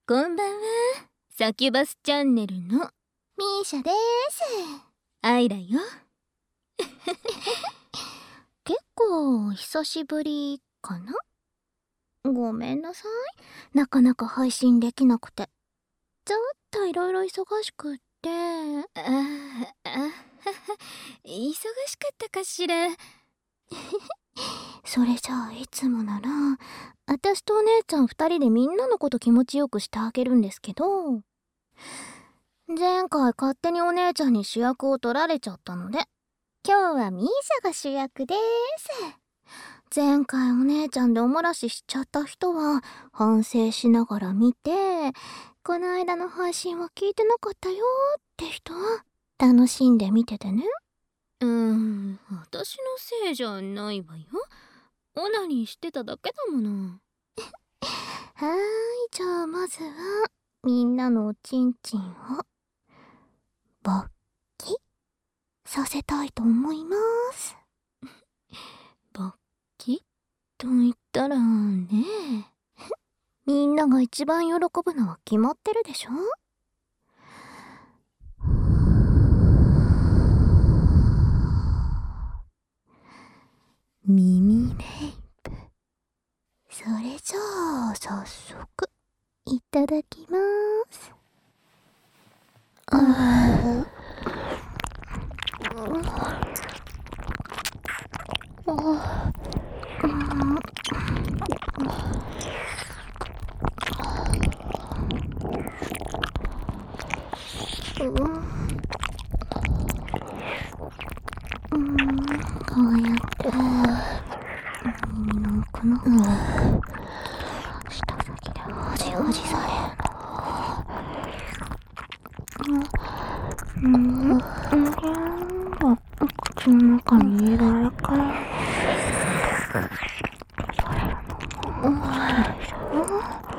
こんばんは。サキュバスチャンネルのミーシャです。 アイラよ。 結構久しぶりかな。ごめんなさい、なかなか配信できなくて。ちょっといろいろ忙しくって。 忙しかったかしら。 それじゃあいつもなら私とお姉ちゃん2人でみんなのこと気持ちよくしてあげるんですけど、前回勝手にお姉ちゃんに主役を取られちゃったので、今日はミーシャが主役です。前回お姉ちゃんでおもらししちゃった人は反省しながら見て、この間の配信は聞いてなかったよって人は楽しんで見ててね。 私のせいじゃないわよ。オナニーしてただけだもの。 はーい、じゃあまずはみんなのおちんちんを勃起させたいと思います。 勃起と言ったらねみんなが一番喜ぶのは決まってるでしょ。耳レイプ。それじゃあ早速いただきます。こうやって耳の奥の舌先でほじほじされる。口の中に入れられるからそれも好きでしょ。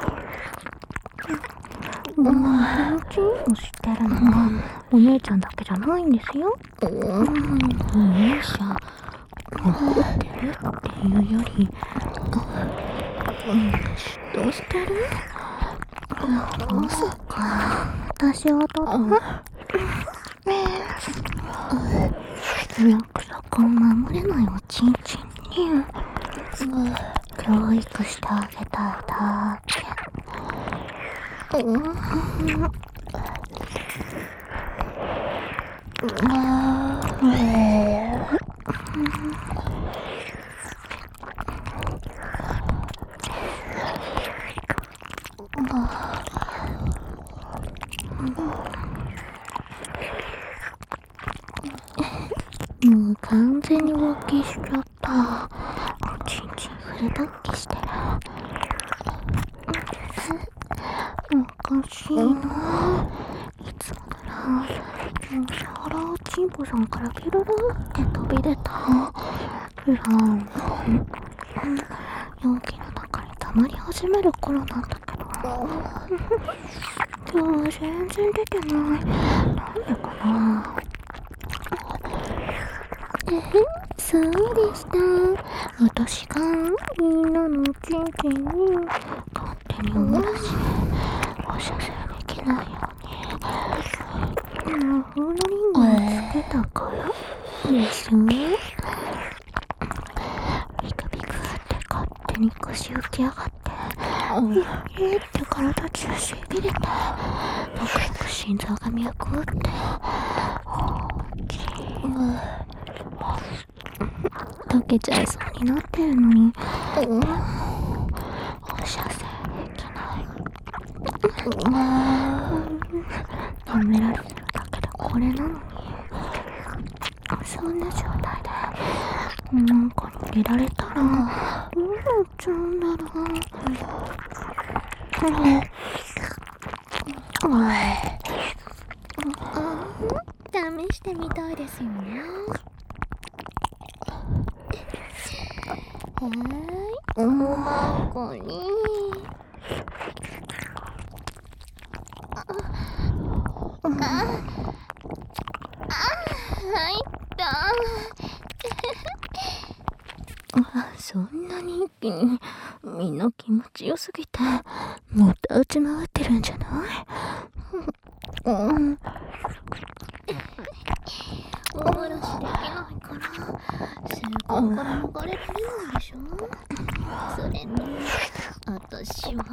チンしてるのはお姉ちゃんだけじゃないんですよ。 お姉ちゃん怒ってるっていうより嫉妬してる。 まさか私はと約束を守れないおちんちんに教育してあげたいだけ。もう完全に勃起しちゃった。おちんちんフル勃起してる。おかしいな。いつもならシャラーチンポさんからピルルって飛び出たフラン容器の中に溜まり始める頃なんだけど、今日全然出てない。なんでかな。そうでした。私がみんなのおちんちんに勝手におもらし放射線できないように魔法のリングをつけたからでしょ。ビクビクって勝手に腰浮き上がってって体中しびれて僕心臓が脈打って大きい溶けちゃいそうになってるのに放射線できない。舐められてるだけでこれなのに、そんな状態でなんかに入れられたらどうなっちゃうんだろう。試してみたいですよね。おまこに入ったそんなに一気にみんな気持ちよすぎてもた打ち回ってるんじゃ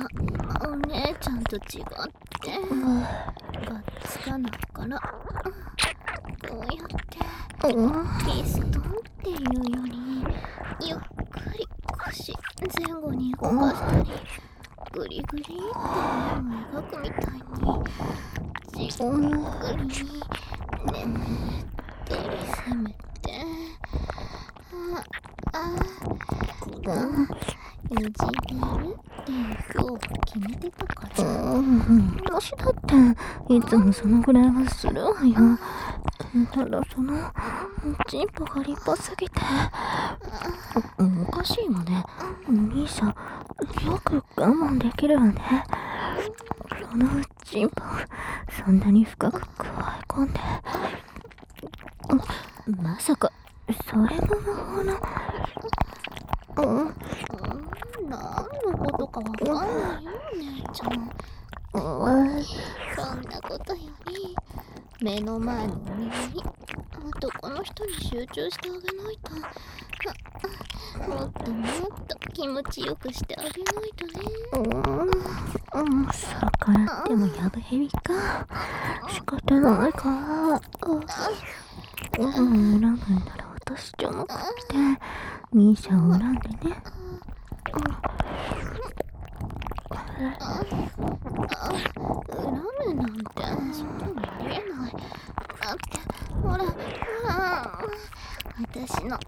お姉ちゃんと違ってがっつかないから、こうやってピストンっていうよりゆっくり腰前後に動かしたり、グリグリって絵を描くみたいにじっくりねってり攻めて、いじめるっていう今日は決めてたから。 私だっていつもそのぐらいはするわよ。ただそのチンポが立派すぎておかしいわね。兄さんよく我慢できるわね。そのチンポそんなに深く加え込んで、まさかそれも魔法の何のことかわかんないよ姉ちゃん。そんなことより目の前のお水に男の人に集中してあげないと、もっともっと気持ちよくしてあげないとね。 逆らってもやぶへびか。仕方ないか。恨むなら私じゃなくてミーシャを恨んでね。 恨むなんてそんなのありえない。だってほら私の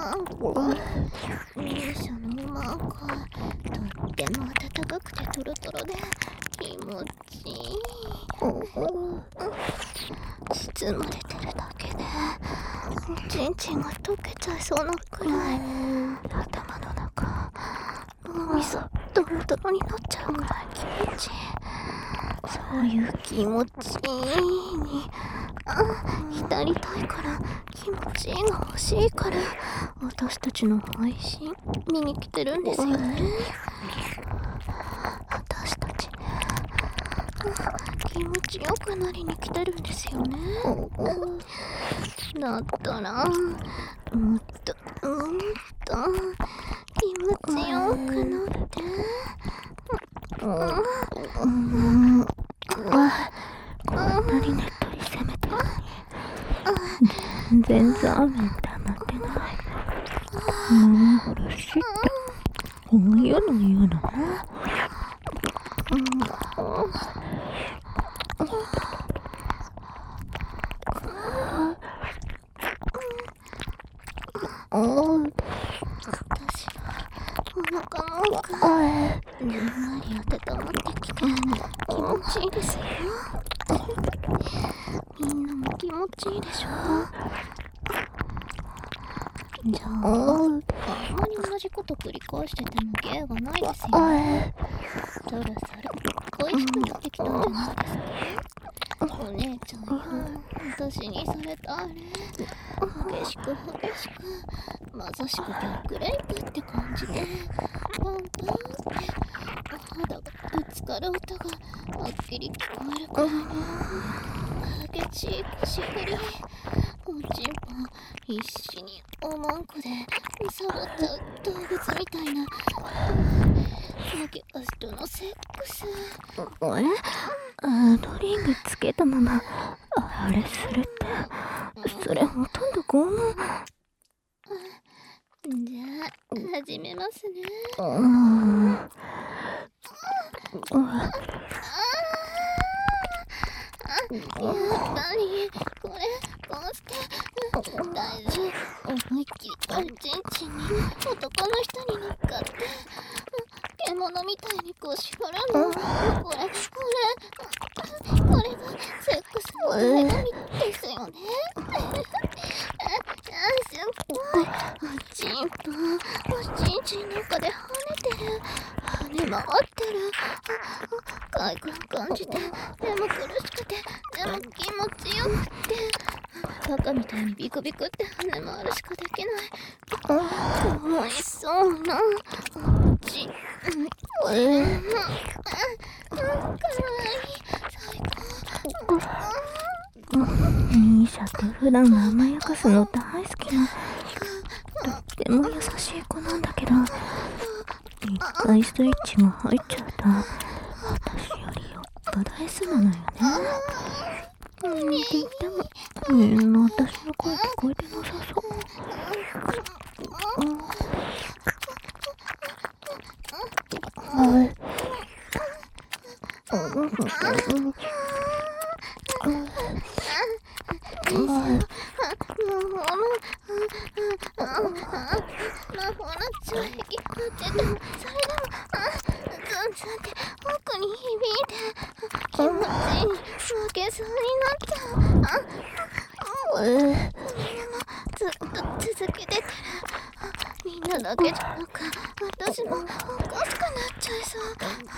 ミーシャの馬がとっても暖かくてトロトロで気持ちいい。包まれてるだけでチンチンが溶けちゃいそうなくらい、頭の中脳みそドロドロになっちゃうくらい気持ちいい。そういう気持ちいいに浸りたいから、気持ちいいが欲しいから私たちの配信見に来てるんですよね。私たちね、気持ちよくなりに来てるんですよね。だったらもっともっと気持ちよくなって、 こんなにねっとり攻めてるのに全然ザーメン溜まってない。何ほらしってこういうの言うの？ 私はお腹もふんわり温まってきて気持ちいいですよ。みんなも気持ちいいでしょ。じゃああんまり同じこと繰り返してても芸がないですよね。そろそろ恋しくなってきたんじゃないですか。お姉ちゃんよ、私にされたあれ激しくまさしく逆レイプって感じでパンパンって肌がぶつかる音がはっきり聞こえるくらいの激しい腰振り、おちんぽ必死におまんこで触っちゃう動物みたいな激足とのセックス。 ドリングつけたままあれするって、それほとんど拷問。 じゃあ始めますね。やっぱりこれこうして大丈夫。思いっきりおちんちんに男の人に乗っかって獣みたいに腰振るの。これがセックスの醍醐味ですよね。すっごいおちんの中で跳ねてる、跳ね回ってる、快感感じて、でも苦しくて、でも気持ちよくて、バカみたいにビクビクって跳ね回るしかできないかわいそうなおちん。かわいい、最高。 ミーシャって普段甘やかすの大好きなとっても優しい子なんだけど、一回スイッチが入っちゃうと私より酔っ払いそうなのよね。って言ってもみんな私の声聞こえてなさそう。 奥に響いて気持ちいい負けそうになっちゃう。ずっと続けてたらみんなだけじゃなく私もおかしくなっちゃいそう。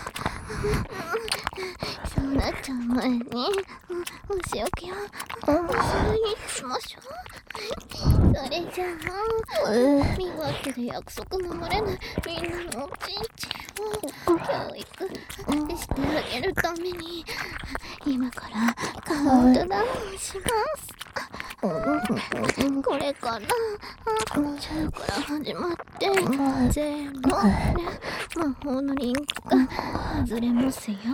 そうなっちゃう前にお仕置きをおしまいにしましょう。それじゃあ身勝手で約束守れないみんなのおちんちんを教育してあげるために今からカウントダウンします。これから10から始まって0で魔法のリンクが外れますよ。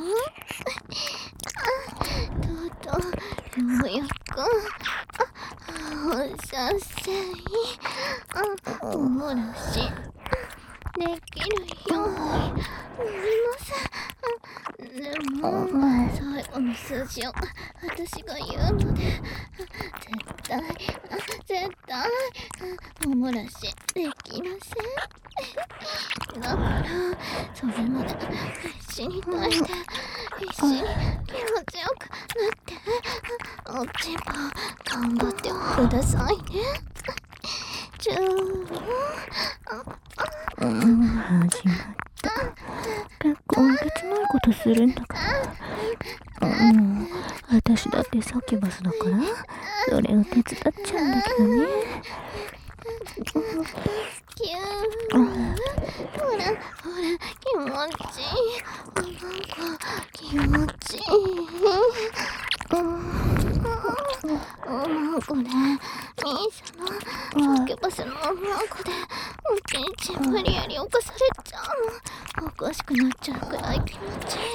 とうとうようやく放射線おもらしできるようになります。でも最後の数字を私が言うので絶対おもらしできません。だからそれまで必死に耐えて必死に気持ちよくなっておっちんぽ頑張ってくださいね。 始まった。結構えげつないことするんだから。私だってサキュバスだからそれを手伝っちゃうんだけどね。 ほら気持ちいい。気持ちいい。これミーシャのサキュバスのおまんこでおちんちん無理やり犯されちゃうの。おかしくなっちゃうくらい気持ちいい。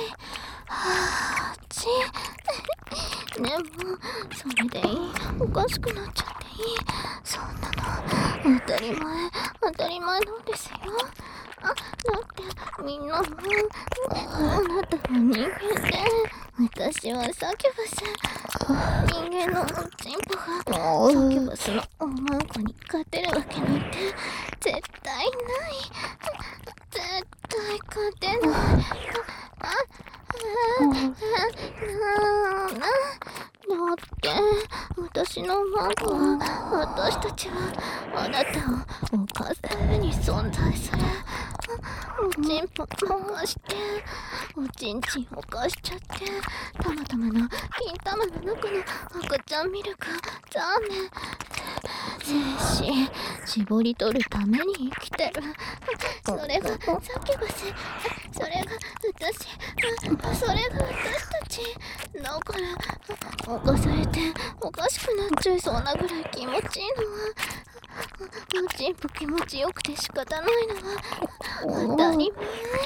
でもそれでいい。おかしくなっちゃっていい。そんなの当たり前なんですよ。だってみんなもあなたは人間で私はサキュバス。人間のおちんぽがサキュバスのおまんこに勝てるわけなんて絶対ない。絶対勝てない。だって私のマンコは私たちはあなたを犯すために存在する。おちんぽ犯しておちんちん犯しちゃってたまたまの金玉の中の赤ちゃんミルク残念精子絞り取るために生きてる。それがサキュバス。それが私たちだから犯されておかしくなっちゃいそうなぐらい気持ちいいのはおちんぽ気持ちよくて仕方ないのは当たり前。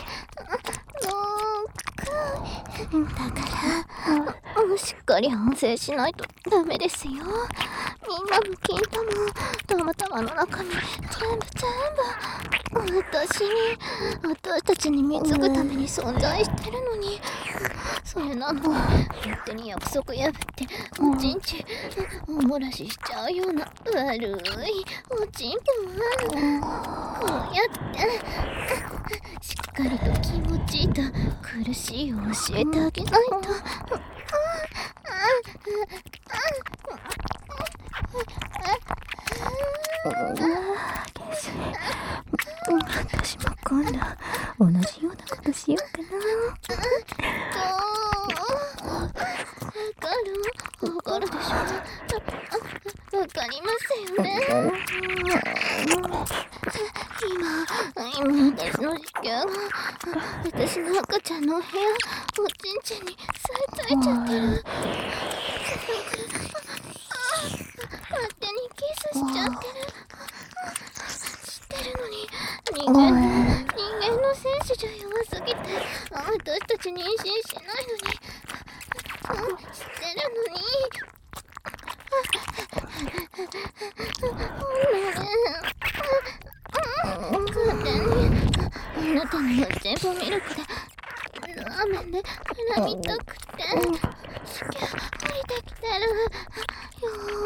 だからしっかり反省しないとダメですよ。みんなの金玉をたまたまの中身全部私たちに貢ぐために存在してるのにそれなのに勝手に約束破っておちんちんおもらししちゃうような悪いおちんぽはこうやってしっかりと気持ちいいと苦しいを教えてあげないと。 私も今度同じようなことしようかな。 わかるでしょ。わかりますよね。今私の子宮が私の赤ちゃんの部屋おちんちんに吸い付いちゃってる。勝手にキスしちゃってる。知ってるのに人間の精子じゃ弱すぎてち妊娠してないのに、してるのに。勝手にあなたのマッチンポミルクでラーメンで絡みたくて子宮降りてきてるよ。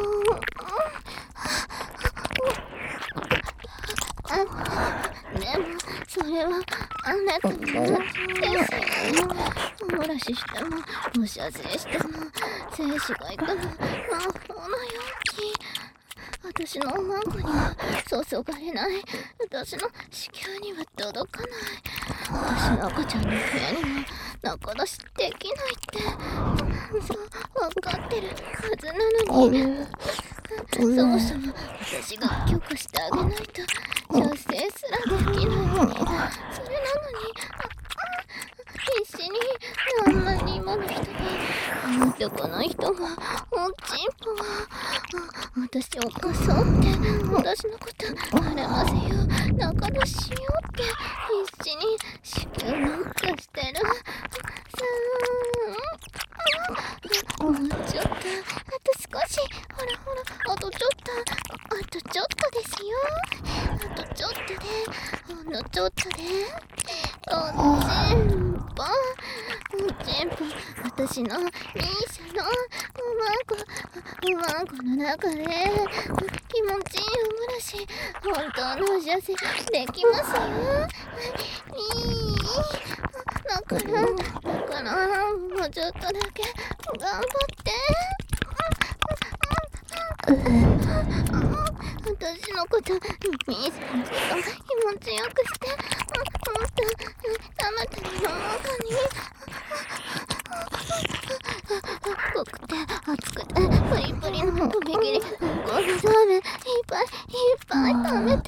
でもそれはあなたのですよ。お漏らししてもお射精しても精子がいくの魔法の容器。私のおまんこには注がれない。私の子宮には届かない。私の赤ちゃんの部屋には仲出しできないって、そう分かってるはずなのに、そもそも私が許可してあげないと射精すらできないのに、それなのに必死に何万人もの人が、男の人が、おちんぽが私を襲って私のこと絡ませよう、仲出ししようって必死に子宮ノックしてる。もうちょっと、あと少し、ほらほら、あとちょっと、あとちょっとですよ。あとちょっとで、ほんのちょっとで、おちんぽ、私のミーシャのおまんこの中で気持ちいいお漏らし、本当のお射精できますよ。だからもうちょっとだけ頑張って。私のことミーシャのこと気持ちよくして、もっとたまたまの中に濃くて熱くてプリプリのとびきりこのラーメンいっぱい食べて。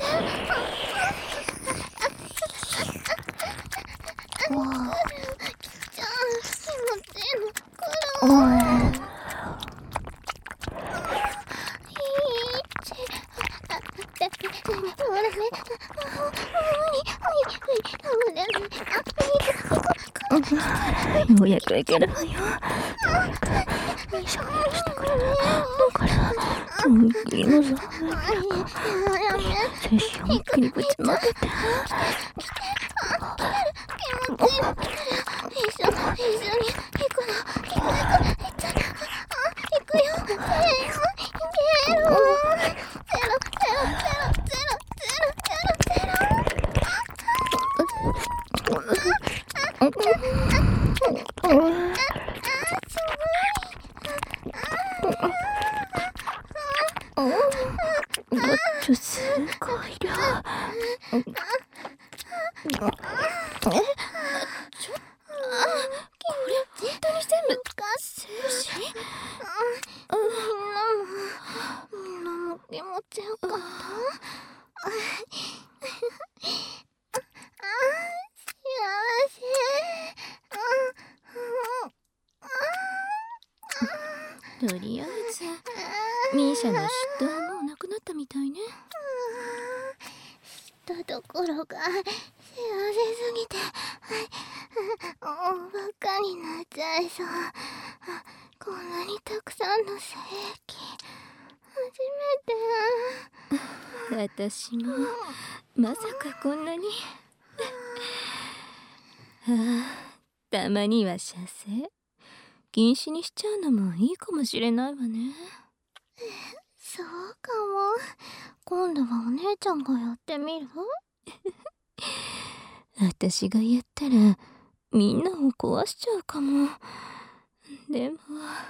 きちゃん気持ちいいのくる。 ようやくいけるわよ。ミーシャが許してくれる。だからもういいのぞ。精子を一気にぶちまけて。 一緒に行くの。行くよ。せーの、行けろ。 すごい量。これ本当に全部精子？ みんなも気持ちよかった？幸せ。 とりあえずミーシャの嫉妬はもうなくなったみたいね。 嫉妬どころか幸せすぎて大バカになっちゃいそう。こんなにたくさんの精液初めて。 私もまさかこんなにたまには射精禁止にしちゃうのもいいかもしれないわね。 そうかも。今度はお姉ちゃんがやってみる？ 私がやったらみんなを壊しちゃうかも。でも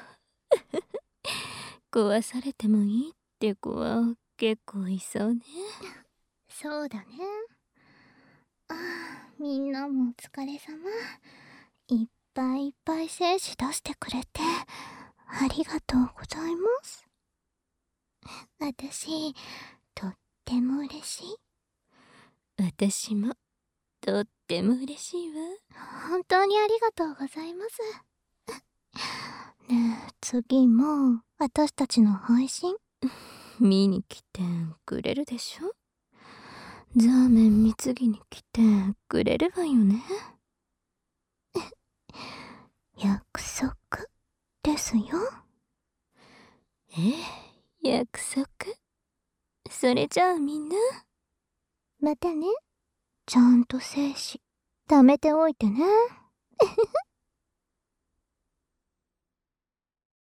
壊されてもいいって子は結構いそうね。 そうだね。みんなもお疲れ様。いっぱいいっぱい精子出してくれてありがとうございます。私とっても嬉しい。 私もとっても嬉しいわ。 本当にありがとうございます。ねえ、次も私たちの配信見に来てくれるでしょ。ザーメン貢ぎに来てくれるわよね。 約束ですよ。 約束。それじゃあみんな。 またね。ちゃんと精子、貯めておいてね。